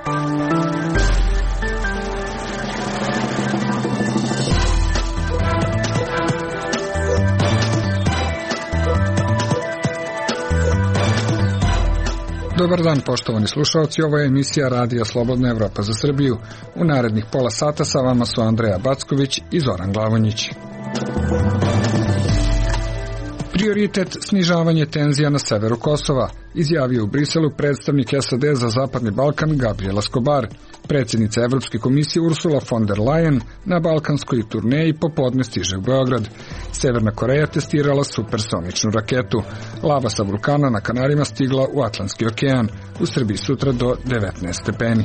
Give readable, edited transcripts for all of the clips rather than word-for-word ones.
Dobar dan, poštovani slušalci, ovo je emisija Radija Slobodna Evropa za Srbiju. U narednih pola sata sa vama su Andreja Backović i Zoran Glavonjić. Prioritet snižavanje tenzija na severu Kosova, izjavio u Briselu predstavnik SAD za Zapadni Balkan Gabriel Escobar. Predsjednica Evropske komisije Ursula von der Leyen na balkanskoj turneji popodne stiže u Beograd. Severna Koreja testirala supersoničnu raketu. Lava sa vulkana na Kanarima stigla u Atlantski okean. U Srbiji sutra do 19 stepeni.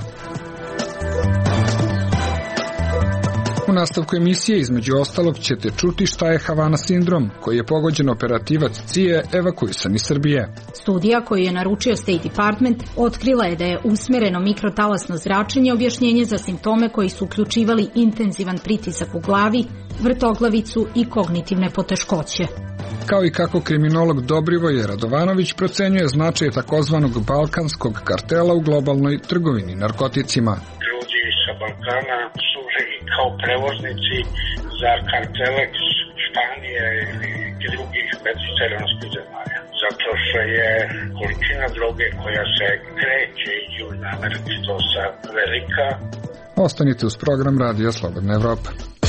U nastavku emisije, između ostalog, ćete čuti šta je Havana sindrom, koji je pogođen operativac CIA evakuisan iz Srbije. Studija koju je naručio State Department otkrila je da je usmereno mikrotalasno zračenje objašnjenje za simptome koji su uključivali intenzivan pritisak u glavi, vrtoglavicu i kognitivne poteškoće. Kao i kako kriminolog Dobrivoje Radovanović procenjuje značaj takozvanog balkanskog kartela u globalnoj trgovini narkoticima. Ljudi sa Balkana služe kao prevoznici za kartele Španije i drugih mediteranskih zemalja. Zato što je količina droge koja se kreće iz Južne Amerike dosta velika. Ostanite uz program Radija Slobodna Evropa.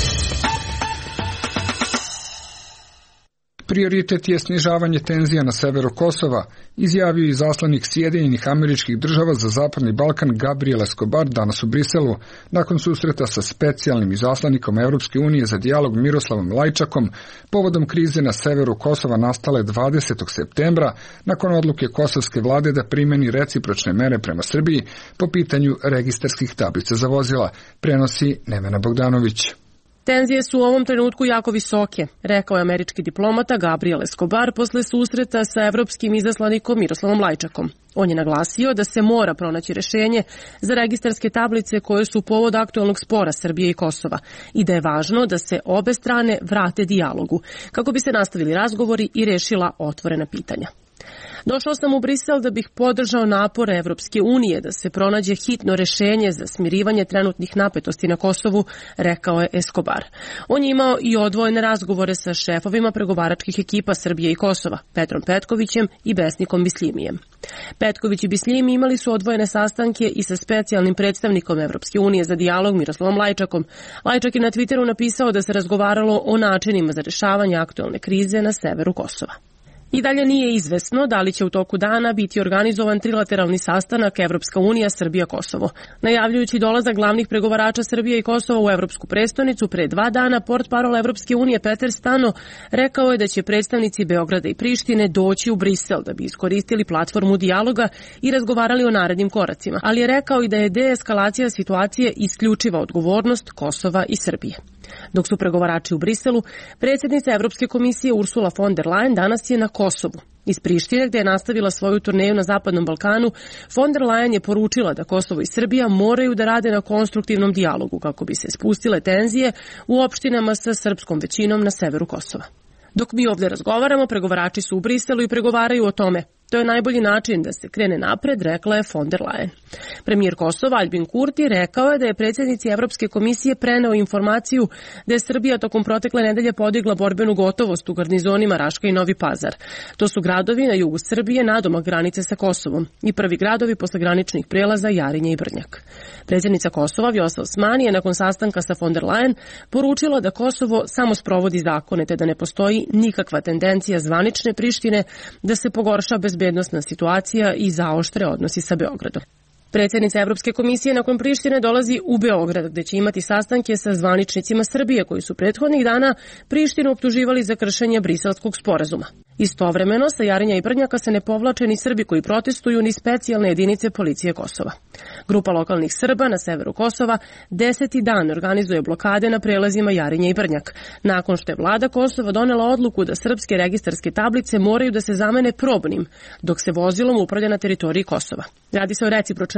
Prioritet je snižavanje tenzija na severu Kosova, izjavio i izaslanik Sjedinjenih Američkih Država za Zapadni Balkan Gabriel Escobar danas u Briselu, nakon susreta sa specijalnim izaslanikom Evropske unije za dijalog Miroslavom Lajčakom, povodom krize na severu Kosova nastale 20. septembra, nakon odluke kosovske vlade da primeni recipročne mere prema Srbiji po pitanju registarskih tablica za vozila, prenosi Nevena Bogdanović. Tenzije su u ovom trenutku jako visoke, rekao je američki diplomata Gabriel Escobar posle susreta sa evropskim izaslanikom Miroslavom Lajčakom. On je naglasio da se mora pronaći rešenje za registarske tablice koje su povod aktuelnog spora Srbije i Kosova i da je važno da se obe strane vrate dijalogu kako bi se nastavili razgovori i rešila otvorena pitanja. Došao sam u Brisel da bih podržao napore Evropske unije da se pronađe hitno rešenje za smirivanje trenutnih napetosti na Kosovu, rekao je Escobar. On je imao i odvojene razgovore sa šefovima pregovaračkih ekipa Srbije i Kosova, Petrom Petkovićem i Besnikom Bislimijem. Petković i Bislimi imali su odvojene sastanke i sa specijalnim predstavnikom Evropske unije za dijalog Miroslavom Lajčakom. Lajčak je na Twitteru napisao da se razgovaralo o načinima za rešavanje aktuelne krize na severu Kosova. I dalje nije izvesno da li će u toku dana biti organizovan trilateralni sastanak Evropska unija Srbija-Kosovo. Najavljujući dolazak glavnih pregovarača Srbije i Kosova u Evropsku prestonicu pre 2 dana, portparol Evropske unije Peter Stano rekao je da će predstavnici Beograda i Prištine doći u Brisel da bi iskoristili platformu dijaloga i razgovarali o narednim koracima, ali je rekao i da je deeskalacija situacije isključiva odgovornost Kosova i Srbije. Dok su pregovarači u Briselu, predsjednica Evropske komisije Ursula von der Leyen danas je na Kosovu. Iz Prištine, gde je nastavila svoju turneju na Zapadnom Balkanu, von der Leyen je poručila da Kosovo i Srbija moraju da rade na konstruktivnom dijalogu kako bi se spustile tenzije u opštinama sa srpskom većinom na severu Kosova. Dok mi ovdje razgovaramo, pregovarači su u Briselu i pregovaraju o tome. To je najbolji način da se krene napred, rekla je von der Leyen. Premijer Kosova Albin Kurti rekao je da je predsjednici Evropske komisije preneo informaciju da je Srbija tokom protekle nedelje podigla borbenu gotovost u garnizonima Raška i Novi Pazar. To su gradovi na jugu Srbije nadomak granice sa Kosovom i prvi gradovi posle graničnih prelaza Jarinje i Brnjak. Predsjednica Kosova Vjosa Osmani je nakon sastanka sa von der Leyen poručila da Kosovo samo sprovodi zakone te da ne postoji nikakva tendencija zvanične Prištine da se pogorša bezbednosna situacija i zaoštre odnosi sa Beogradom. Predsjednica Evropske komisije nakon Prištine dolazi u Beograd, gde će imati sastanke sa zvaničnicima Srbije koji su prethodnih dana Prištinu optuživali za kršenje Briselskog sporazuma. Istovremeno, sa Jarinja i Brnjaka se ne povlače ni Srbi koji protestuju ni specijalne jedinice policije Kosova. Grupa lokalnih Srba na severu Kosova 10. dan organizuje blokade na prelazima Jarinja i Brnjak, nakon što je vlada Kosova donela odluku da srpske registarske tablice moraju da se zamene probnim, dok se vozilom upravlja na teritoriji Kosova. Radi se o recipročnoj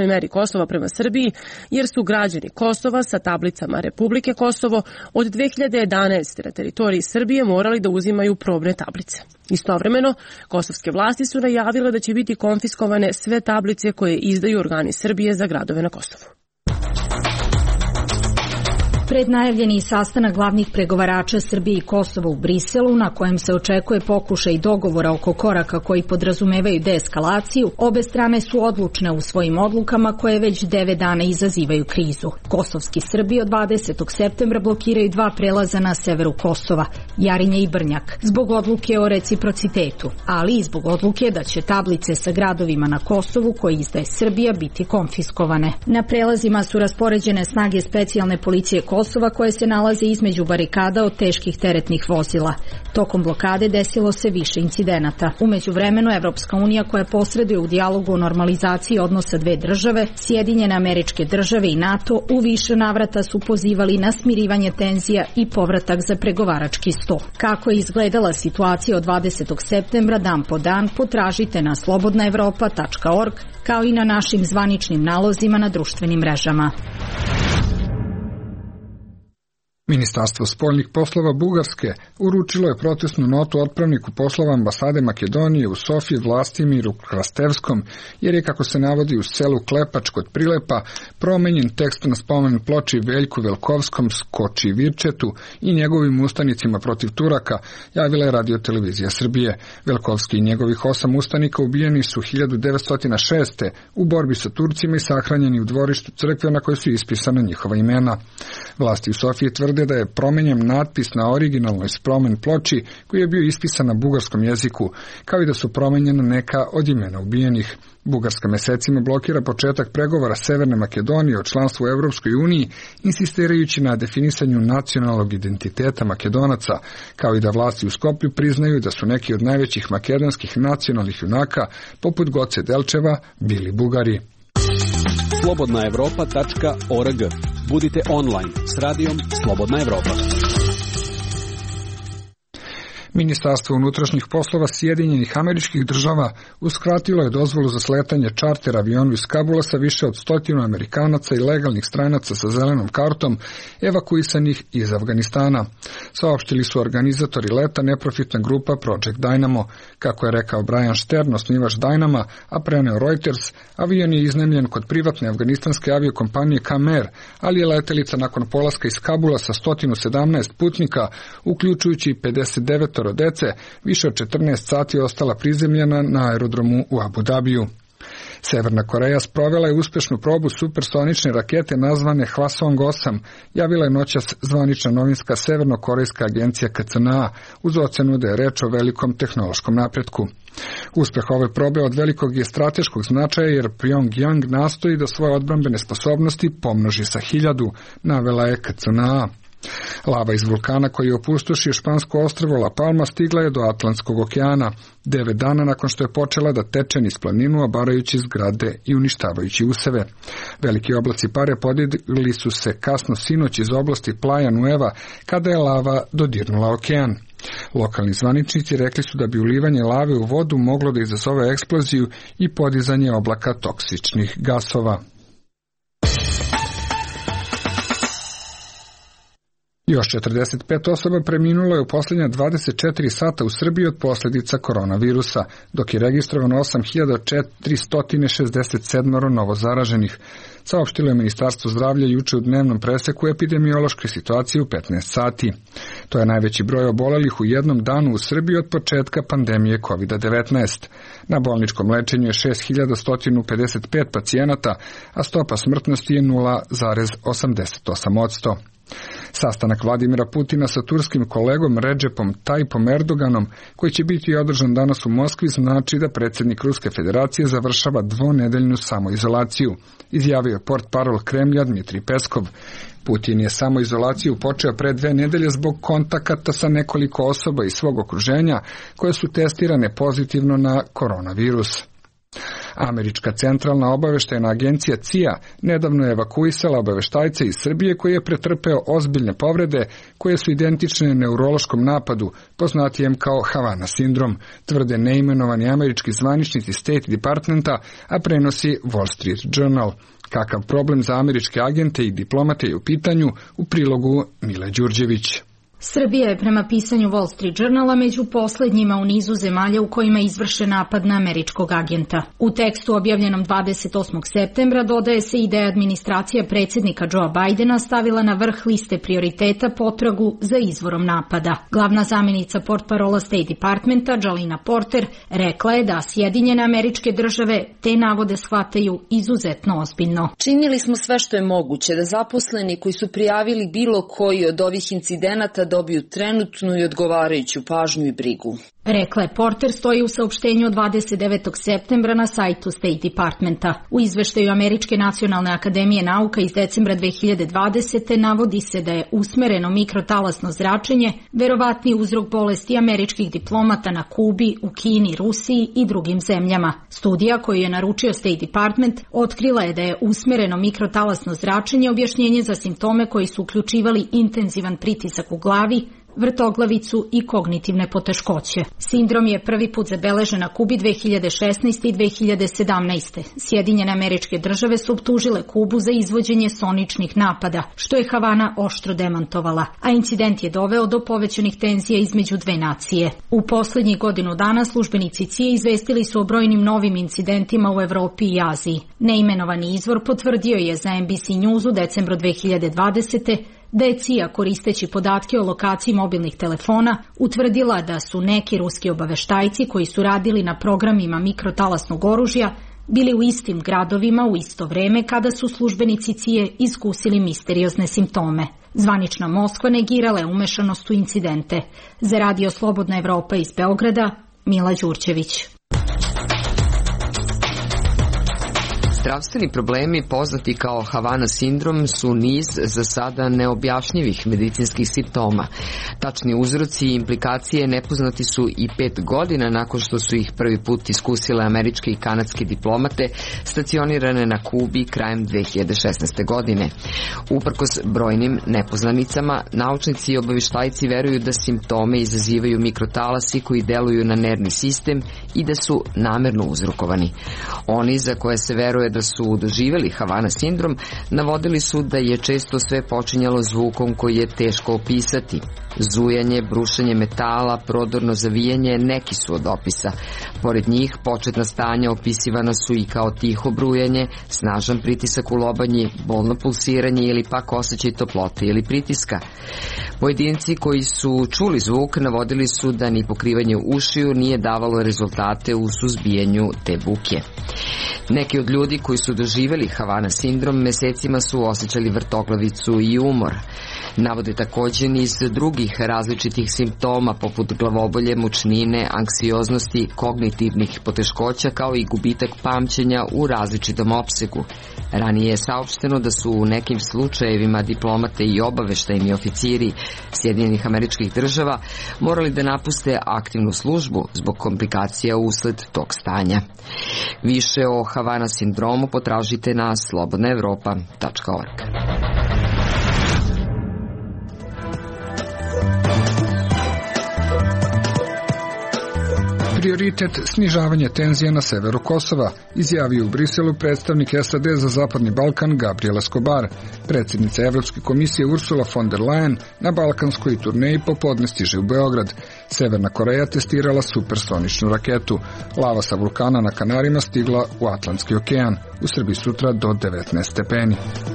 samoj meri Kosova prema Srbiji, jer su građani Kosova sa tablicama Republike Kosovo od 2011. na teritoriji Srbije morali da uzimaju probne tablice. Istovremeno, kosovske vlasti su najavile da će biti konfiskovane sve tablice koje izdaju organi Srbije za gradove na Kosovu. Prednajavljeni sastanak glavnih pregovarača Srbije i Kosova u Briselu, na kojem se očekuje pokušaj dogovora oko koraka koji podrazumevaju deeskalaciju, obe strane su odlučne u svojim odlukama koje već 9 dana izazivaju krizu. Kosovski Srbi od 20. septembra blokiraju 2 prelaza na severu Kosova, Jarinje i Brnjak, zbog odluke o reciprocitetu, ali i zbog odluke da će tablice sa gradovima na Kosovu koje izdaje Srbija biti konfiskovane. Na prelazima su raspoređene snage specijalne policije Kosova koje se nalaze između barikada od teških teretnih vozila. Tokom blokade desilo se više incidenata. U međuvremenu Evropska unija koja posreduje u dijalogu o normalizaciji odnosa dve države, Sjedinjene Američke Države i NATO u više navrata su pozivali na smirivanje tenzija i povratak za pregovarački sto. Kako je izgledala situacija od 20. septembra dan po dan, potražite na slobodnaevropa.org kao i na našim zvaničnim nalozima na društvenim mrežama. Ministarstvo spoljnih poslova Bugarske uručilo je protestnu notu otpravniku poslova ambasade Makedonije u Sofiji Vlastimiru Krastevskom, jer je, kako se navodi, u selu Klepač kod Prilepa promenjen tekst na spomen ploči Veljku Velkovskom Skoči Virčetu i njegovim ustanicima protiv Turaka, javila je Radio-televizija Srbije. Velkovski i njegovih 8 ustanika ubijeni su 1906. u borbi sa Turcima i sahranjeni u dvorištu crkve na kojoj su ispisana njihova imena. Vlasti u Sofiji tvrde da je promenjen natpis na originalnoj spomen ploči koji je bio ispisan na bugarskom jeziku, kao i da su promenjena neka od imena ubijenih. Bugarska mesecima blokira početak pregovora Severne Makedonije o članstvu u Evropskoj uniji, insistirajući na definisanju nacionalnog identiteta Makedonaca, kao i da vlasti u Skoplju priznaju da su neki od najvećih makedonskih nacionalnih junaka, poput Goce Delčeva, bili Bugari. Slobodnaevropa.org. Budite online s radijom Slobodna Evropa. Ministarstvo unutrašnjih poslova Sjedinjenih Američkih Država uskratilo je dozvolu za sletanje čarter avionu iz Kabula sa više od 100 Amerikanaca i legalnih stranaca sa zelenom kartom evakuisanih iz Afganistana. Saopštili su organizatori leta neprofitna grupa Project Dynamo. Kako je rekao Brian Stern, osnivač Dynama, a preneo Reuters, avion je iznajmljen kod privatne afganistanske aviokompanije Kamer, ali je letelica nakon polaska iz Kabula sa 117 putnika, uključujući 59 dece, više od 14 sati ostala prizemljena na aerodromu u Abu Dabiju. Severna Koreja sprovela je uspešnu probu supersonične rakete nazvane Hwasong-8, javila je noćas zvanična novinska severnokorejska agencija KCNA, uz ocenu da je reč o velikom tehnološkom napretku. Uspeh ove probe od velikog je strateškog značaja jer Pyongyang nastoji da svoje odbrambene sposobnosti pomnoži sa 1000, navela je KCNA. Lava iz vulkana koji je opustošio špansko ostrvo La Palma stigla je do Atlantskog okeana, 9 dana nakon što je počela da teče niz planinu, obarajući zgrade i uništavajući useve. Veliki oblaci pare podigli su se kasno sinoć iz oblasti Playa Nueva, kada je lava dodirnula okean. Lokalni zvaničnici rekli su da bi ulivanje lave u vodu moglo da izazove eksploziju i podizanje oblaka toksičnih gasova. Još 45 osoba preminulo je u posljednja 24 sata u Srbiji od posljedica koronavirusa, dok je registrovano 8467 novozaraženih. Saopštilo je Ministarstvo zdravlja juče u dnevnom preseku epidemiološke situacije u 15 sati. To je najveći broj obolelih u jednom danu u Srbiji od početka pandemije COVID-19. Na bolničkom lečenju je 6155 pacijenata, a stopa smrtnosti je 0,88%. Sastanak Vladimira Putina sa turskim kolegom Redžepom Tayyipom Erdoganom, koji će biti održan danas u Moskvi, znači da predsjednik Ruske federacije završava dvonedeljnu samoizolaciju, izjavio je portparol Kremlja Dmitrij Peskov. Putin je samoizolaciju počeo pre 2 nedelje zbog kontakata sa nekoliko osoba iz svog okruženja koje su testirane pozitivno na koronavirus. Američka centralna obaveštajna agencija CIA nedavno je evakuisala obaveštajca iz Srbije koji je pretrpeo ozbiljne povrede koje su identične neurološkom napadu, poznatijem kao Havana sindrom, tvrde neimenovani američki zvaničnici State Departmenta, a prenosi Wall Street Journal. Kakav problem za američke agente i diplomate je u pitanju, u prilogu Mile Đurđević. Srbija je prema pisanju Wall Street Journala među poslednjima u nizu zemalja u kojima je izvršen napad na američkog agenta. U tekstu objavljenom 28. septembra dodaje se i da je administracija predsjednika Joea Bidena stavila na vrh liste prioriteta potragu za izvorom napada. Glavna zamjenica portparola State Departmenta, Jalina Porter, rekla je da Sjedinjene Američke Države te navode shvataju izuzetno ozbiljno. Činili smo sve što je moguće da zaposleni koji su prijavili bilo koji od ovih incidenata dobiju trenutnu i odgovarajuću pažnju i brigu. Rekla je Porter, stoji u saopštenju od 29. septembra na sajtu State Departmenta. U izveštaju Američke nacionalne akademije nauka iz decembra 2020. navodi se da je usmereno mikrotalasno zračenje verovatni uzrok bolesti američkih diplomata na Kubi, u Kini, Rusiji i drugim zemljama. Studija koju je naručio State Department otkrila je da je usmereno mikrotalasno zračenje objašnjenje za simptome koji su uključivali intenzivan pritisak u glavi, vrtoglavicu i kognitivne poteškoće. Sindrom je prvi put zabeležen na Kubi 2016. i 2017. Sjedinjene Američke Države su optužile Kubu za izvođenje soničnih napada, što je Havana oštro demantovala, a incident je doveo do povećanih tenzija između dve nacije. U poslednjih godinu dana službenici CIA izvestili su o brojnim novim incidentima u Evropi i Aziji. Neimenovani izvor potvrdio je za NBC News u decembru 2020. da je CIA, koristeći podatke o lokaciji mobilnih telefona, utvrdila da su neki ruski obaveštajci koji su radili na programima mikrotalasnog oružja bili u istim gradovima u isto vreme kada su službenici CIA iskusili misteriozne simptome. Zvanična Moskva negirala je umešanost u incidente. Za Radio Slobodna Evropa iz Beograda, Mila Đurđević. Zdravstveni problemi poznati kao Havana sindrom su niz za sada neobjašnjivih medicinskih simptoma. Tačni uzroci i implikacije nepoznati su i 5 godina nakon što su ih prvi put iskusile američke i kanadske diplomate stacionirane na Kubi krajem 2016. godine. Uprkos brojnim nepoznanicama, naučnici i obaveštajci veruju da simptome izazivaju mikrotalasi koji deluju na nervni sistem i da su namerno uzrokovani. Oni za koje se veruje da su doživjeli Havana sindrom, navodili su da je često sve počinjalo zvukom koji je teško opisati. Zujanje, brušenje metala, prodorno zavijanje neki su od opisa. Pored njih, početna stanja opisivana su i kao tiho brujanje, snažan pritisak u lobanji, bolno pulsiranje ili pak osjećaj toplote ili pritiska. Pojedinci koji su čuli zvuk navodili su da ni pokrivanje ušiju nije davalo rezultate u suzbijanju te buke. Neki od ljudi koji su doživjeli Havana sindrom mesecima su osjećali vrtoglavicu i umor. Navode također niz drugih različitih simptoma poput glavobolje, mučnine, anksioznosti, kognitivnih poteškoća kao i gubitak pamćenja u različitom opsegu. Ranije je saopšteno da su u nekim slučajevima diplomate i obaveštajni oficiri Sjedinjenih Američkih Država morali da napuste aktivnu službu zbog komplikacija usled tog stanja. Više o Havana sindromu potražite na slobodnaevropa.org. Prioritet snižavanje tenzija na severu Kosova, izjavio u Briselu predstavnik SAD za Zapadni Balkan Gabriel Escobar. Predsjednica Evropske komisije Ursula von der Leyen na balkanskoj turneji popodne stiže u Beograd. Severna Koreja testirala supersoničnu raketu. Lava sa vulkana na Kanarima stigla u Atlantski okean. U Srbiji sutra do 19 stepeni.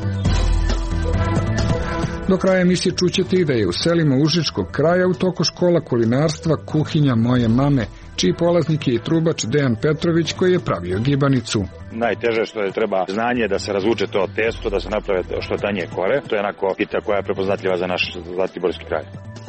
Do kraja emisije čućete i da je u selima Užičkog kraja u toku škola kulinarstva Kuhinja moje mame, čiji polaznik je i trubač Dejan Petrović koji je pravio gibanicu. Najteže što je treba znanje da se razvuče to testo, da se naprave što tanje kore. To je onako pita koja je prepoznatljiva za naš zlatiborski kraj.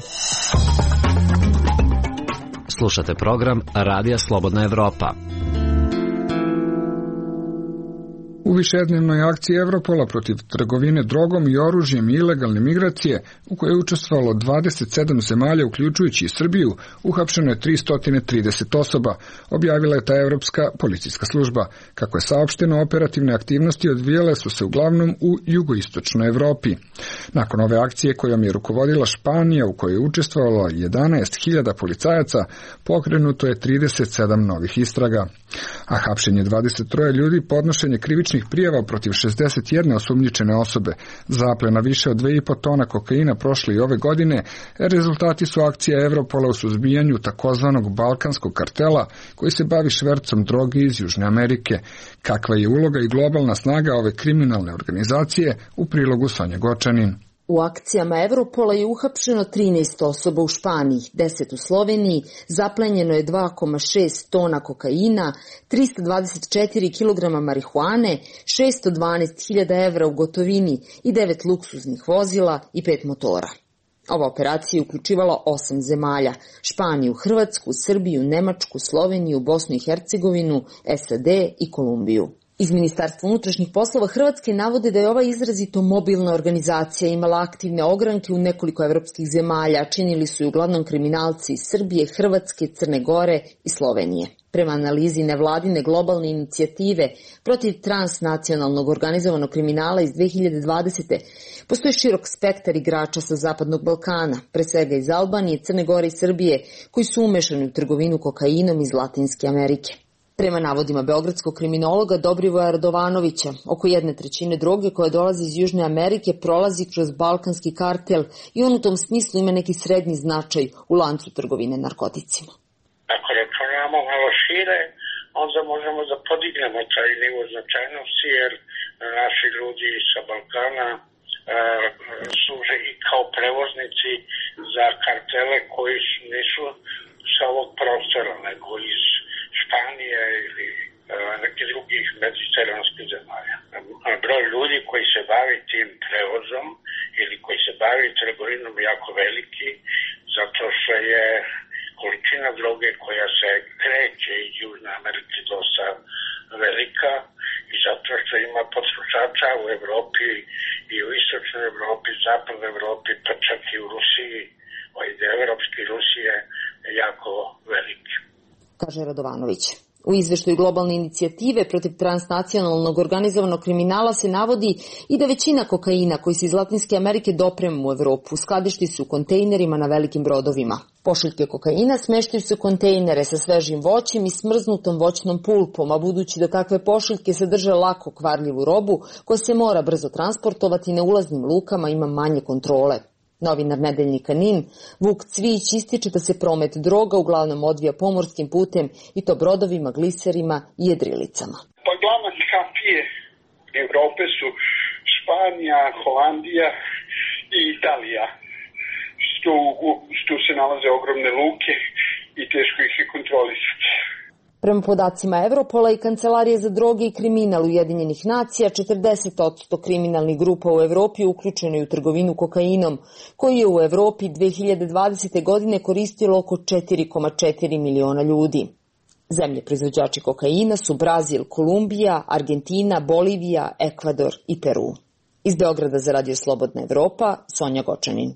Slušate program Radija Slobodna Evropa. U višednevnoj akciji Evropola protiv trgovine drogom i oružjem i ilegalne migracije, u kojoj je učestvovalo 27 zemalja, uključujući i Srbiju, uhapšeno je 330 osoba, objavila je ta Evropska policijska služba. Kako je saopšteno, operativne aktivnosti odvijale su se uglavnom u jugoistočnoj Evropi. Nakon ove akcije, kojom je rukovodila Španija, u kojoj je učestvovalo 11.000 policajaca, pokrenuto je 37 novih istraga. A hapšenje 23 ljudi, podnošenje krivičnih prijava protiv 61 osumnjičene osobe, zaplena više od 2,5 tona kokaina prošle i ove godine, rezultati su akcija Evropola u suzbijanju takozvanog balkanskog kartela koji se bavi švercom droge iz Južne Amerike. Kakva je uloga i globalna snaga ove kriminalne organizacije, u prilogu Sonja Gočanin. U akcijama Evropola je uhapšeno 13 osoba u Španiji, 10 u Sloveniji, zaplenjeno je 2,6 tona kokaina, 324 kg marihuane, 612.000 evra u gotovini i 9 luksuznih vozila i 5 motora. Ova operacija je uključivala 8 zemalja: Španiju, Hrvatsku, Srbiju, Nemačku, Sloveniju, Bosnu i Hercegovinu, SAD i Kolumbiju. Iz Ministarstva unutrašnjih poslova Hrvatske navode da je ova izrazito mobilna organizacija imala aktivne ogranke u nekoliko evropskih zemalja, činili su i uglavnom kriminalci iz Srbije, Hrvatske, Crne Gore i Slovenije. Prema analizi nevladine globalne inicijative protiv transnacionalnog organizovanog kriminala iz 2020. postoji širok spektar igrača sa Zapadnog Balkana, pre svega iz Albanije, Crne Gore i Srbije, koji su umešani u trgovinu kokainom iz Latinske Amerike. Prema navodima beogradskog kriminologa Dobrivoja Radovanovića, oko 1/3 droge koja dolazi iz Južne Amerike prolazi kroz balkanski kartel i on u tom smislu ima neki srednji značaj u lancu trgovine narkoticima. Ako računamo malo šire, onda možemo da podignemo taj nivo značajnosti, jer naši ljudi sa Balkana služe i kao prevoznici za kartele koji nisu sa ovog prostora, nego iz Španije ili nekih drugih mediteranskih zemalja. Broj ljudi koji se bavi tim prevozom ili koji se bavi trgovinom jako veliki, zato što je količina droge koja se kreće iz Južne Amerike dosta velika i zato što ima potrošača u Evropi i u istočnoj Evropi, zapadnoj Evropi, pa čak i u Rusiji, evropski Rusije jako veliki, kaže Radovanović. U izveštaju globalne inicijative protiv transnacionalnog organizovanog kriminala se navodi i da većina kokaina koji se iz Latinske Amerike doprema u Evropu skladišti su u kontejnerima na velikim brodovima. Pošiljke kokaina smeštaju se u kontejnere sa svežim voćem i smrznutom voćnom pulpom, a budući da takve pošiljke sadrže lako kvarljivu robu koja se mora brzo transportovati, na ulaznim lukama ima manje kontrole. Novinar nedeljnika NIN, Vuk Cvijić, ističe da se promet droga uglavnom odvija pomorskim putem i to brodovima, gliserima i jedrilicama. Pa glavne kapije Evrope su Španija, Holandija i Italija, što se nalaze ogromne luke i teško ih je kontrolisati. Prema podacima Evropola i Kancelarije za droge i kriminal Ujedinjenih nacija, 40% kriminalnih grupa u Evropi uključeno je u trgovinu kokainom, koji je u Evropi 2020. godine koristilo oko 4,4 miliona ljudi. Zemlje proizvođači kokaina su Brazil, Kolumbija, Argentina, Bolivija, Ekvador i Peru. Iz Beograda za Radio Slobodna Evropa, Sonja Gočanin.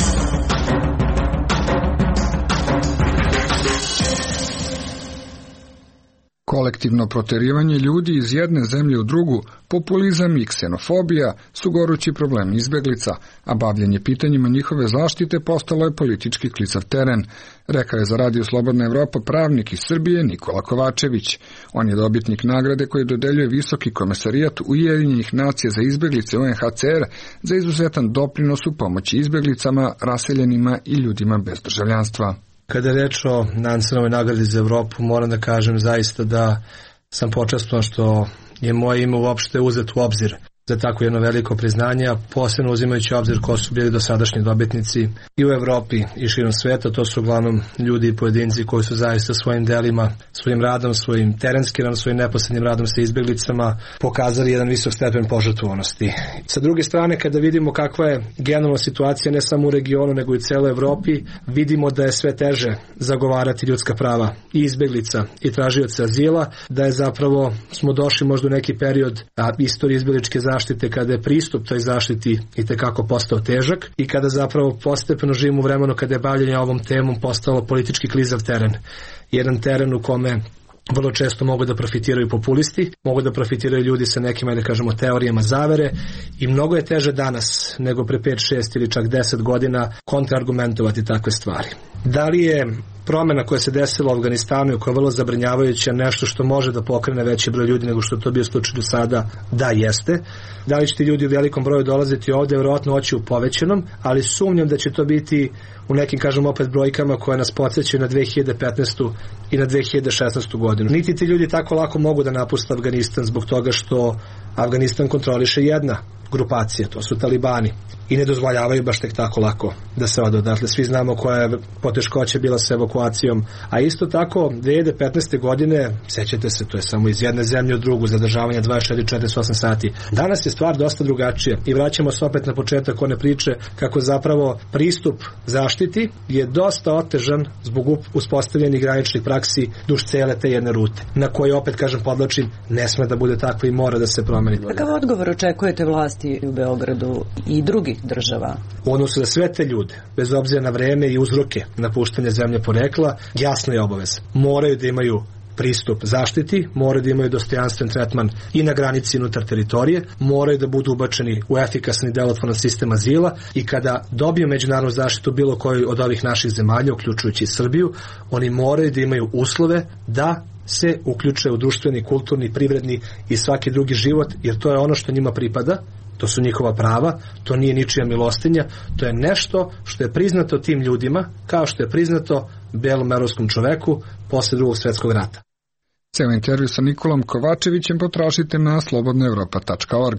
Kolektivno proterivanje ljudi iz jedne zemlje u drugu, populizam i ksenofobija su gorući problemi izbeglica, a bavljenje pitanjima njihove zaštite postalo je politički klicav teren, rekao je za Radio Slobodna Evropa pravnik iz Srbije Nikola Kovačević. On je dobitnik nagrade koju dodeljuje Visoki komesarijat Ujedinjenih nacija za izbeglice UNHCR za izuzetan doprinos u pomoći izbeglicama, raseljenima i ljudima bez državljanstva. Kada je reč o Nansenovoj nagradi za Evropu, moram da kažem zaista da sam počastvovan što je moje ime uopšte uzet u obzir. za tako jedno veliko priznanje, a posebno uzimajući obzir ko su bili dosadašnji dobitnici i u Evropi i širom sveta. To su uglavnom ljudi i pojedinci koji su zaista svojim delima, svojim radom, svojim terenskim radom, svojim neposrednim radom sa izbjeglicama pokazali jedan visok stepen požrtvovanosti. Sa druge strane, kada vidimo kakva je generalna situacija ne samo u regionu nego i u celoj Evropi, vidimo da je sve teže zagovarati ljudska prava i izbjeglica i tražioca azila, da je zapravo smo došli možda u neki period istorije izbjegličke zaštite kada je pristup toj zaštiti itekako postao težak i kada zapravo postepeno živimo u vremenu kada je bavljenje ovom temom postalo politički klizav teren. Jedan teren u kome vrlo često mogu da profitiraju populisti, mogu da profitiraju ljudi sa nekim, da kažemo, teorijama zavere i mnogo je teže danas nego pre 5, 6 ili čak 10 godina kontraargumentovati takve stvari. Da li je promjena koja se desila u Afganistanu i koja je vrlo zabrinjavajuća nešto što može da pokrene veći broj ljudi nego što to bio slučaj do sada? Da, jeste. Da li će ti ljudi u velikom broju dolaziti ovde? Vjerojatno oći u povećenom, ali sumnjam da će to biti u nekim, kažem opet, brojkama koje nas podsjećaju na 2015. i na 2016. godinu. Niti ti ljudi tako lako mogu da napuste Afganistan zbog toga što Afganistan kontroliše jedna grupacija, to su talibani, i ne dozvoljavaju baš tek tako lako da se ode odatle. Svi znamo koja je poteškoća bila sa evakuacijom, a isto tako 2015. godine, sećate se, to je samo iz jedne zemlje u drugu, zadržavanje 24-48 sati. Danas je stvar dosta drugačija i vraćamo se opet na početak one priče kako zapravo pristup zaštiti je dosta otežan zbog uspostavljenih graničnih praksi duž cele te jedne rute, na koje opet, kažem, podlačim, ne sme da bude takvo i mora da se promeni. Kakav odgovor očekujete vlasti u Beogradu i drugih država? U odnosu za sve te ljude, bez obzira na vreme i uzroke napuštanja zemlje porekla, jasna je obaveza. Moraju da imaju pristup zaštiti, moraju da imaju dostojanstven tretman i na granici unutar teritorije, moraju da budu ubačeni u efikasan i delotvoran sistem azila i kada dobiju međunarodnu zaštitu bilo koji od ovih naših zemalja, uključujući i Srbiju, oni moraju da imaju uslove da se uključe u društveni, kulturni, privredni i svaki drugi život, jer to je ono što njima pripada, to su njihova prava, to nije ničija milostinja, to je nešto što je priznato tim ljudima, kao što je priznato belom evropskom čoveku posle Drugog svjetskog rata. Ceo intervju sa Nikolom Kovačevićem potražite na slobodnaevropa.org.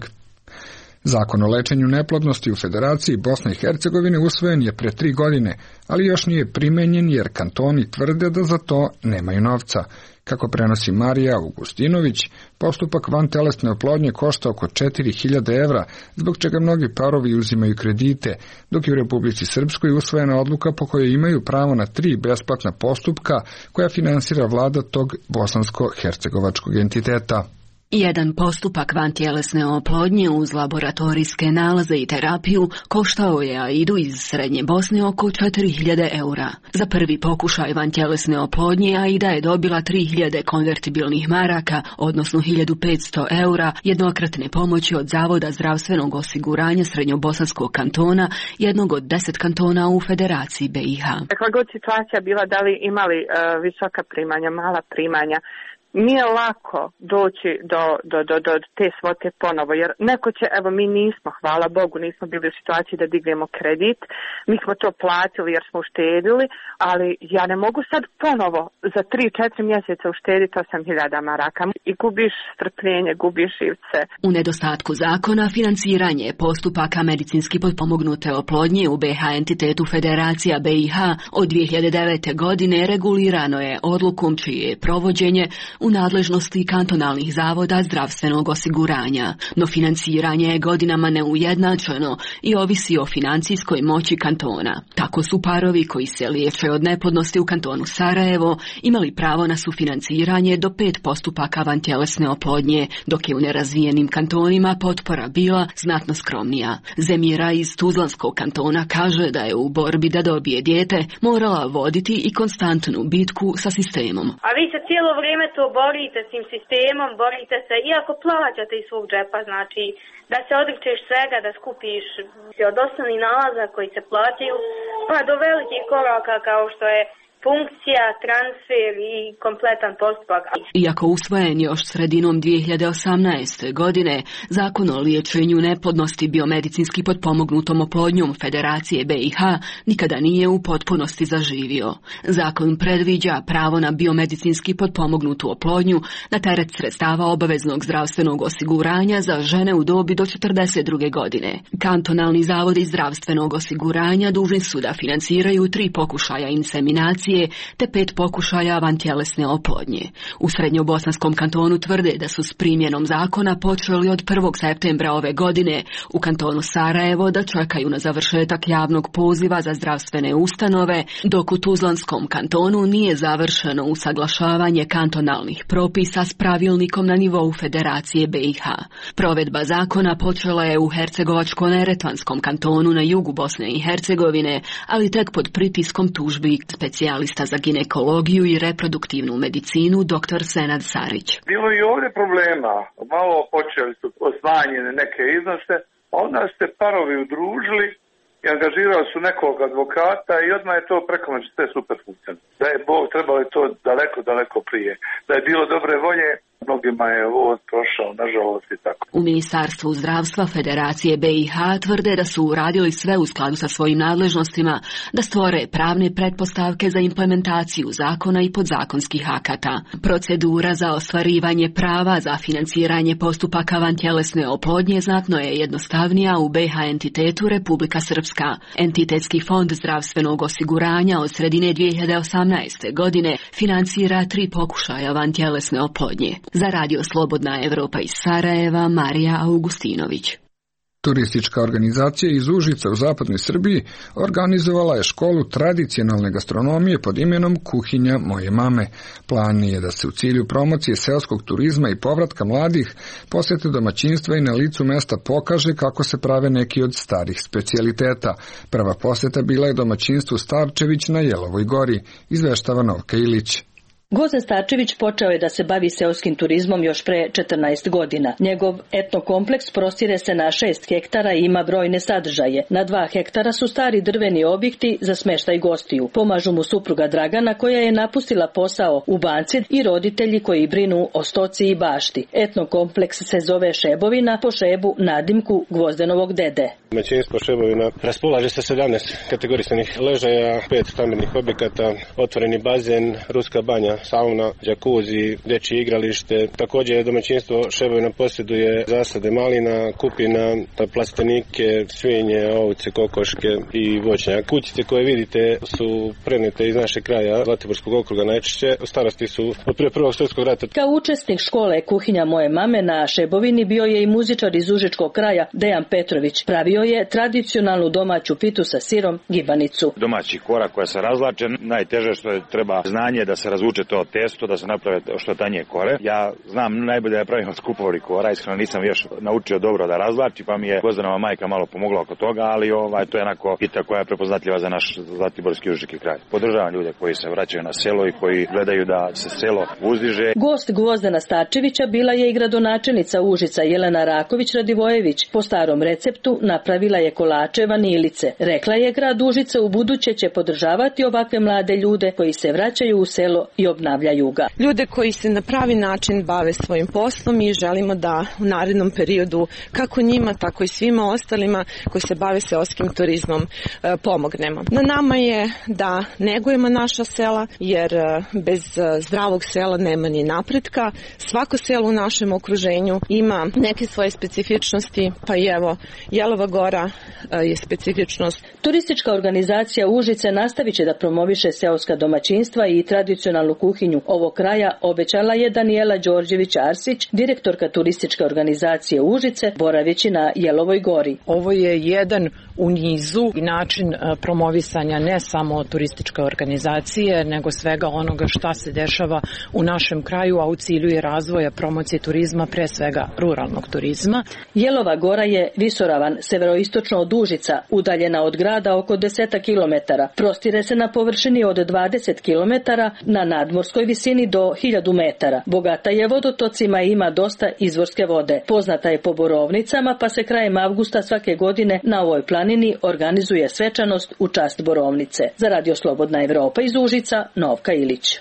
Zakon o lečenju neplodnosti u Federaciji Bosne i Hercegovine usvojen je pre 3 godine, ali još nije primenjen jer kantoni tvrde da za to nemaju novca. Kako prenosi Marija Augustinović, postupak vantelesne oplodnje košta oko 4.000 evra, zbog čega mnogi parovi uzimaju kredite, dok je u Republici Srpskoj usvojena odluka po kojoj imaju pravo na 3 besplatna postupka koja finansira vlada tog bosansko-hercegovačkog entiteta. Jedan postupak vantjelesne oplodnje uz laboratorijske nalaze i terapiju koštao je Aidu iz Srednje Bosne oko 4.000 eura. Za prvi pokušaj vantjelesne oplodnje Aida je dobila 3.000 konvertibilnih maraka, odnosno 1.500 eura jednokratne pomoći od Zavoda zdravstvenog osiguranja Srednjobosanskog kantona, jednog od 10 kantona u Federaciji BiH. Kakva god situacija bila, da li imali visoka primanja, mala primanja, nije lako doći do te svote ponovo, jer neko će, evo mi nismo, hvala Bogu, nismo bili u situaciji da dignemo kredit, mi smo to platili jer smo uštedili, ali ja ne mogu sad ponovo za 3-4 mjeseca uštediti 8.000 maraka i gubiš strpljenje, gubiš živce. U nedostatku zakona, financiranje postupaka medicinski potpomognute oplodnje u BiH entitetu Federacija BiH od 2009. godine regulirano je odlukom čije je provođenje u nadležnosti kantonalnih zavoda zdravstvenog osiguranja, no financiranje je godinama neujednačeno i ovisi o financijskoj moći kantona. Tako su parovi koji se liječe od neplodnosti u kantonu Sarajevo imali pravo na sufinanciranje do 5 postupaka vantjelesne oplodnje, dok je u nerazvijenim kantonima potpora bila znatno skromnija. Zemira iz Tuzlanskog kantona kaže da je u borbi da dobije dijete morala voditi i konstantnu bitku sa sistemom. A vi se cijelo vrijeme to borite s tim sistemom, borite se, iako plaćate iz svog džepa, znači da se odričeš svega, da skupiš od osnovnih nalaza koji se plaćaju, pa do velikih koraka kao što je funkcija, transfer i kompletan postupak. Iako usvojen još sredinom 2018. godine, Zakon o liječenju neplodnosti biomedicinski potpomognutom oplodnjom Federacije BiH nikada nije u potpunosti zaživio. Zakon predviđa pravo na biomedicinski potpomognutu oplodnju na teret sredstava obaveznog zdravstvenog osiguranja za žene u dobi do 42. godine. Kantonalni zavodi zdravstvenog osiguranja dužni su da financiraju 3 pokušaja inseminacije te 5 pokušaja vantjelesne oplodnje. U Srednjobosanskom kantonu tvrde da su s primjenom zakona počeli od 1. septembra ove godine u kantonu Sarajevo da čekaju na završetak javnog poziva za zdravstvene ustanove, dok u Tuzlanskom kantonu nije završeno usaglašavanje kantonalnih propisa s pravilnikom na nivou Federacije BiH. Provedba zakona počela je u Hercegovačko-neretvanskom kantonu na jugu Bosne i Hercegovine, ali tek pod pritiskom tužbi specijalista za ginekologiju i reproduktivnu medicinu dr. Senad Sarić. Bilo i ovdje problema. Malo počeli su osvanjene neke iznose, onda ste parovi udružili i angažirali su nekog advokata i odmah je to preko noći sve super funkcionalno. Da je Bog, trebalo je to daleko prije. Da je bilo dobre volje, mnogima je ovo prošao, nažalost i tako. U Ministarstvu zdravstva Federacije BiH tvrde da su uradili sve u skladu sa svojim nadležnostima da stvore pravne pretpostavke za implementaciju zakona i podzakonskih akata. Procedura za ostvarivanje prava za financiranje postupaka vantjelesne oplodnje znatno je jednostavnija u BiH entitetu Republika Srpska. Entitetski fond zdravstvenog osiguranja od sredine 2018. godine financira 3 pokušaja vantjelesne oplodnje. Za Radio Slobodna Evropa iz Sarajeva, Marija Augustinović. Turistička organizacija iz Užica u zapadnoj Srbiji organizovala je školu tradicionalne gastronomije pod imenom Kuhinja moje mame. Plan je da se u cilju promocije seoskog turizma i povratka mladih posete domaćinstva i na licu mesta pokaže kako se prave neki od starih specijaliteta. Prva poseta bila je domaćinstvu Starčević na Jelovoj gori, izveštava Novka Ilić. Gvozden Starčević počeo je da se bavi seoskim turizmom još pre 14 godina. Njegov etnokompleks prostire se na 6 hektara i ima brojne sadržaje. Na 2 hektara su stari drveni objekti za smeštaj gostiju. Pomažu mu supruga Dragana koja je napustila posao u banci i roditelji koji brinu o stoci i bašti. Etnokompleks se zove Šebovina po Šebu nadimku Gvozdenovog dede. Domaćinstvo Šebovina raspolaže sa 17 kategorisanih ležaja, 5 stambenih objekata, otvoreni bazen, ruska banja, sauna, džakuzi, dečje igralište. Također domaćinstvo Šebovina posjeduje zasade malina, kupina, plastenike, svinje, ovce, kokoške i voćnjak. Kućice koje vidite su prenete iz našeg kraja, Zlatiborskog okruga najčešće. U starosti su od prije Prvog svjetskog rata. Kao učesnik škole Kuhinja moje mame na Šebovini bio je i muzičar iz Užičkog kraja Dejan Petrović. Pravio je tradicionalnu domaću pitu sa sirom, gibanicu. Domaći korak koja se razlače, najteže što je treba znanje da se razvuče to testo, da se naprave što tanje kore. Ja znam najbolje da je pravim od kupovri kora, iskreno nisam još naučio dobro da razlači, pa mi je Gvozdenova majka malo pomogla oko toga, ali to je onako pita koja je prepoznatljiva za naš Zlatiborski Užički kraj. Podržavam ljude koji se vraćaju na selo i koji gledaju da se selo uzdiže. Gost Gvozdena Starčevića bila je i gradonačelnica Užica Jelena Raković Radivojević. Po starom receptu napravila je kolače vanilice. Rekla je grad Užice u buduće će podržavati ovakve mlade ljude koji se vraćaju u selo i obnavljaju ga. Ljude koji se na pravi način bave svojim poslom i želimo da u narednom periodu kako njima, tako i svima ostalima koji se bave seoskim turizmom pomognemo. Na nama je da negujemo naša sela, jer bez zdravog sela nema ni napretka. Svako selo u našem okruženju ima neke svoje specifičnosti, pa i evo Jelova gora je specifičnost. Turistička organizacija Užice nastavit će da promoviše seoska domaćinstva i tradicionalnu kuhinju ovog kraja, obećala je Danijela Đorđević-Arsić, direktorka turističke organizacije Užice, boraveći na Jelovoj gori. Ovo je jedan u nizu i način promovisanja ne samo turističke organizacije, nego svega onoga šta se dešava u našem kraju, a u cilju je razvoja promocije turizma, pre svega ruralnog turizma. Jelova gora je visoravan, severoistočno od Užica, udaljena od grada oko 10 km. Prostire se na površini od 20 km na nadmorju nadmorskoj visini do 1000 metara. Bogata je vodotocima i ima dosta izvorske vode. Poznata je po borovnicama, pa se krajem avgusta svake godine na ovoj planini organizuje svečanost u čast borovnice. Za Radio Slobodna Evropa iz Užica, Novka Ilić.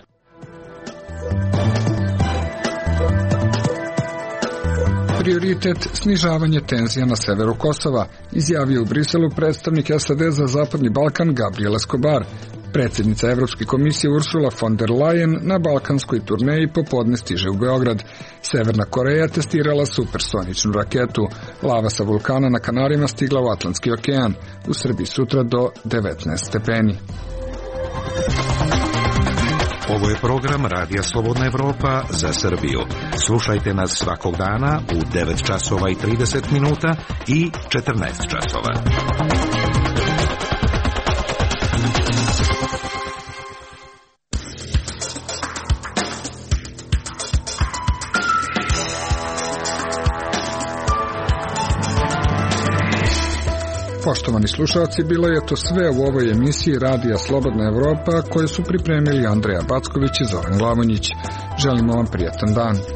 Prioritet snižavanje tenzija na severu Kosova, izjavio u Briselu predstavnik SAD za Zapadni Balkan Gabriel Escobar. Predsjednica Evropske komisije Ursula von der Leyen na balkanskoj turneji popodne stiže u Beograd. Severna Koreja testirala supersoničnu raketu. Lava sa vulkana na Kanarima stigla u Atlantski okean. U Srbiji sutra do 19 stepeni. Ovo je program Radija Slobodna Evropa za Srbiju. Slušajte nas svakog dana u 9 časova i 30 minuta i 14 časova. Poštovani slušalci, bilo je to sve u ovoj emisiji Radija Slobodna Evropa koju su pripremili Andreja Backović i Zoran Glavonjić. Želimo vam prijatan dan.